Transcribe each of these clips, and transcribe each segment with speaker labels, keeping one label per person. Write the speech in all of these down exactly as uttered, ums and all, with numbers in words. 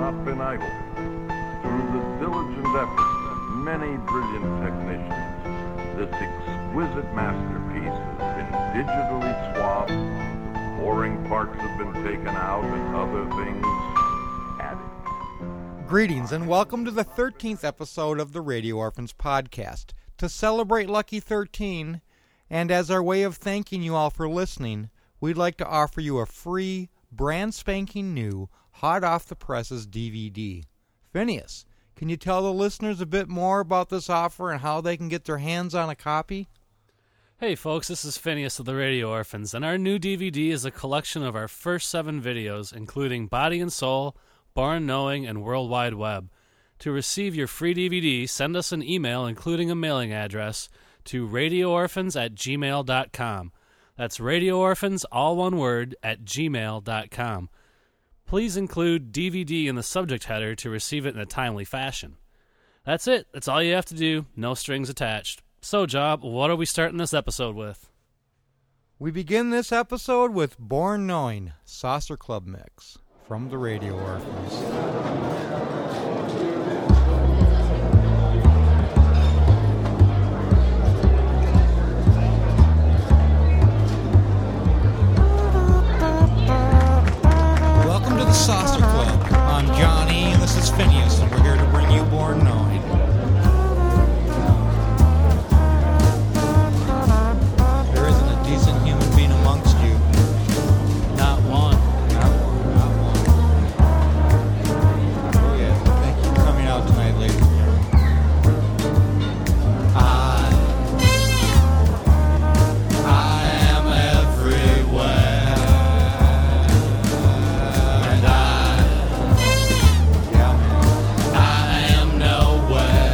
Speaker 1: not been idle. Through the diligent efforts of many brilliant technicians, this exquisite masterpiece has been digitally swabbed, boring parts have been taken out, and other things added.
Speaker 2: Greetings and welcome to the thirteenth episode of the Radio Orphans podcast. To celebrate Lucky thirteen, and as our way of thanking you all for listening, we'd like to offer you a free, brand spanking new, hot off the presses D V D. Phineas, can you tell the listeners a bit more about this offer and how they can get their hands on a copy?
Speaker 3: Hey folks, this is Phineas of the Radio Orphans, and our new D V D is a collection of our first seven videos, including Body and Soul, Born Knowing, and World Wide Web. To receive your free D V D, send us an email including a mailing address to radioorphans at gmail dot com. That's radioorphans, all one word, at gmail dot com. Please include D V D in the subject header to receive it in a timely fashion. That's it. That's all you have to do. No strings attached. So, Job, what are we starting this episode with?
Speaker 2: We begin this episode with Born Knowing, Saucer Club Mix, from the Radio Orphans. Welcome to the Saucer Club. I'm Johnny, and this is Phineas, and we're here to bring you Born Knowing. There isn't a decent human being amongst you.
Speaker 3: Not one.
Speaker 2: Not one, not one. Oh yeah, thank you for coming out tonight, ladies. I, I am everywhere. And I, yeah, man. I am nowhere.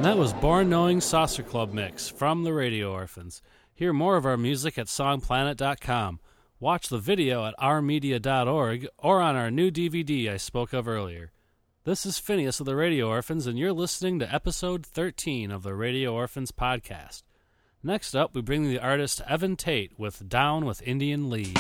Speaker 3: that was Born Knowing Saucer Club Mix from the Radio Orphans. Hear more of our music at song planet dot com. Watch the video at our media dot org or on our new D V D I spoke of earlier. This is Phineas of the Radio Orphans, and you're listening to episode thirteen of the Radio Orphans podcast. Next up, we bring the artist Evan Tate with Down with Indian Lead.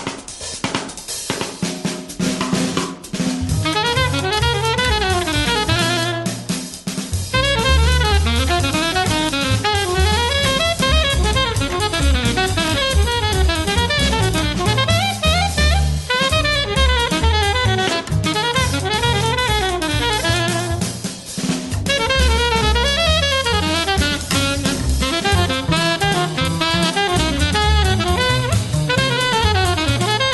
Speaker 4: Thank you.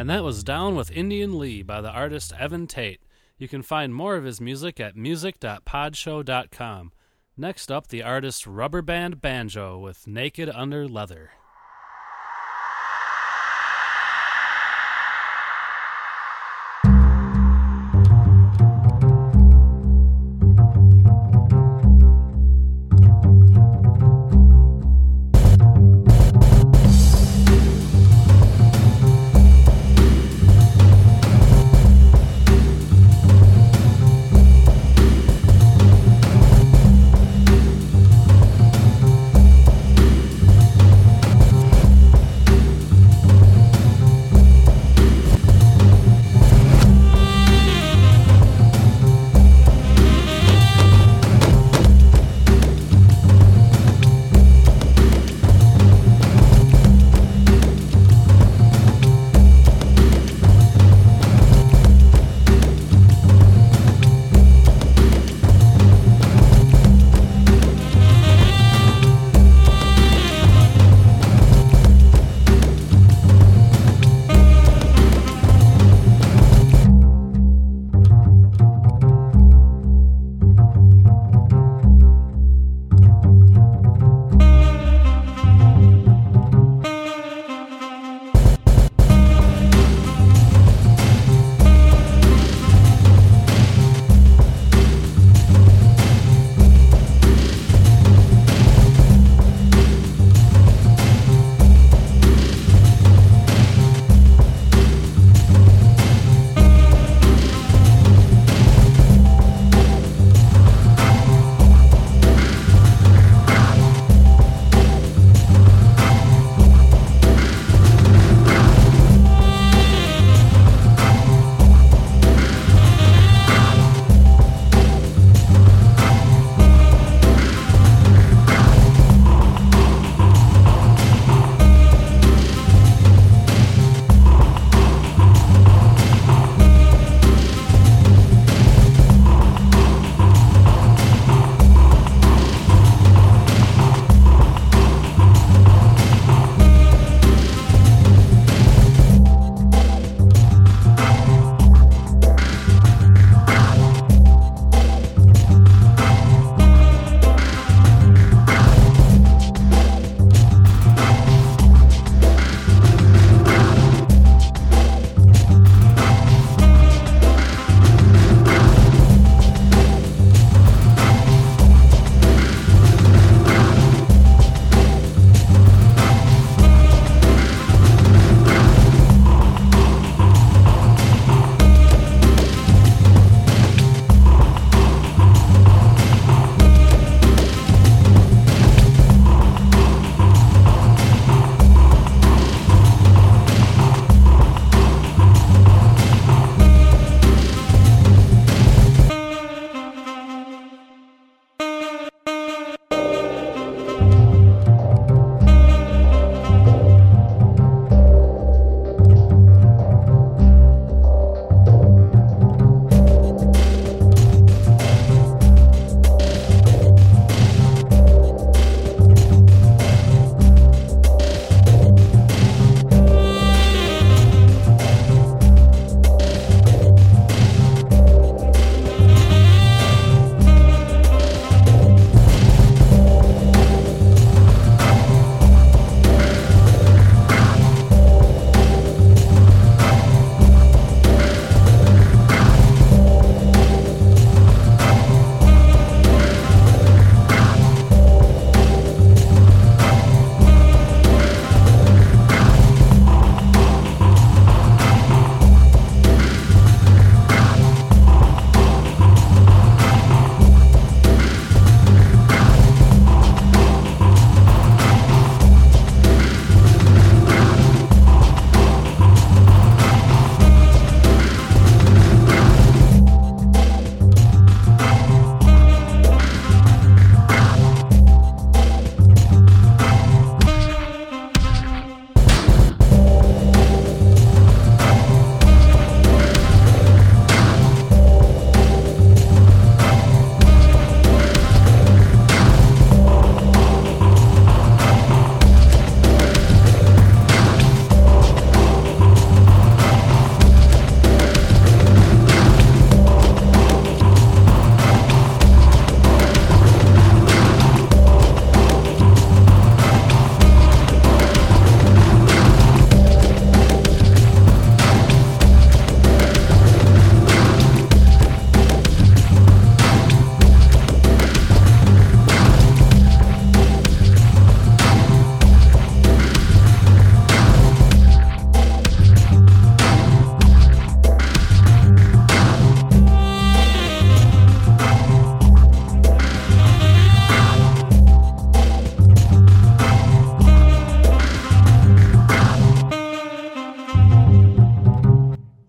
Speaker 3: And that was Down with Indian Lee by the artist Evan Tate. You can find more of his music at music dot podshow dot com. Next up, the artist Rubber Band Banjo with Naked Under Leather.
Speaker 4: We'll be right back.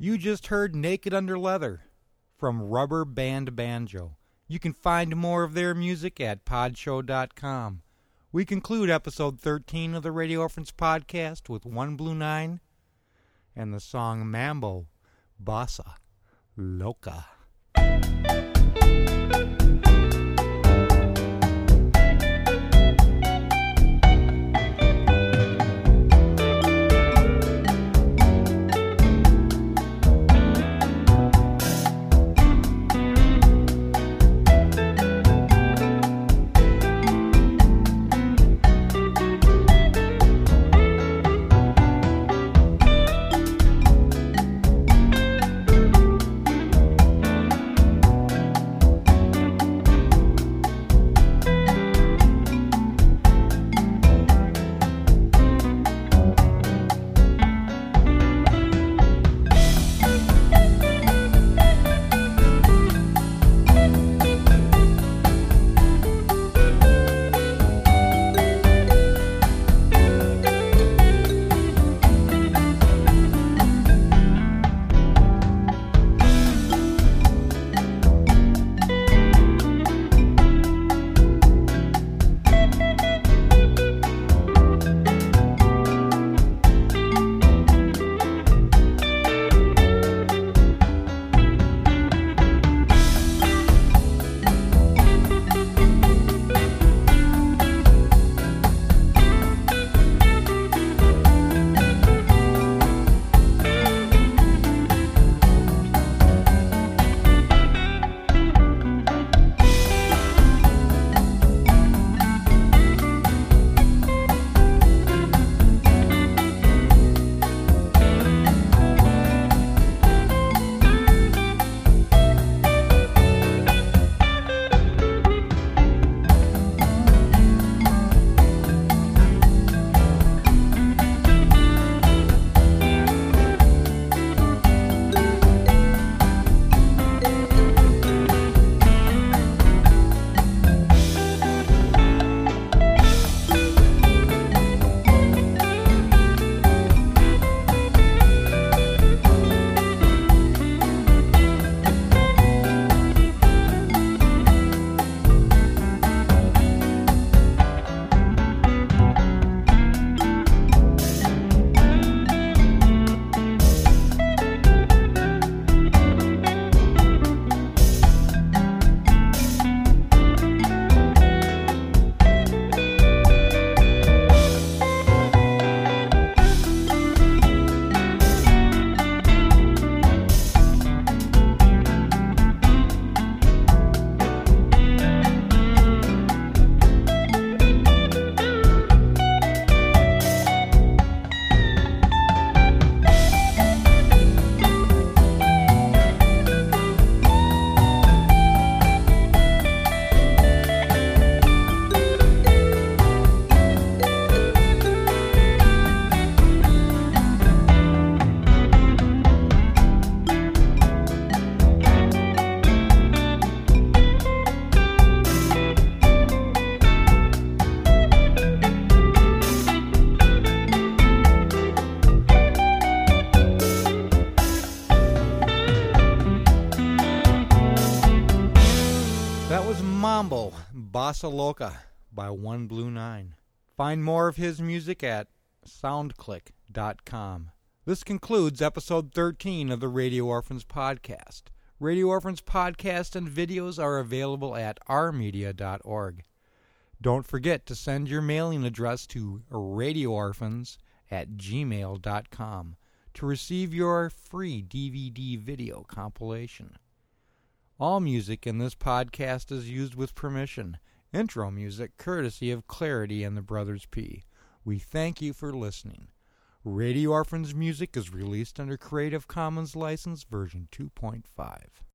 Speaker 2: You just heard Naked Under Leather from Rubber Band Banjo. You can find more of their music at podshow dot com. We conclude episode thirteen of the Radio Orphans podcast with One Blue Nine and the song Mambo Bossa Loca. Mambo Bossa Loca by One Blue Nine. Find more of his music at soundclick dot com. This concludes episode thirteen of the Radio Orphans podcast. Radio Orphans podcast and videos are available at r media dot org. Don't forget to send your mailing address to radioorphans at gmail dot com to receive your free D V D video compilation. All music in this podcast is used with permission. Intro music courtesy of Clarity and the Brothers P. We thank you for listening. Radio Orphans music is released under Creative Commons License version two point five.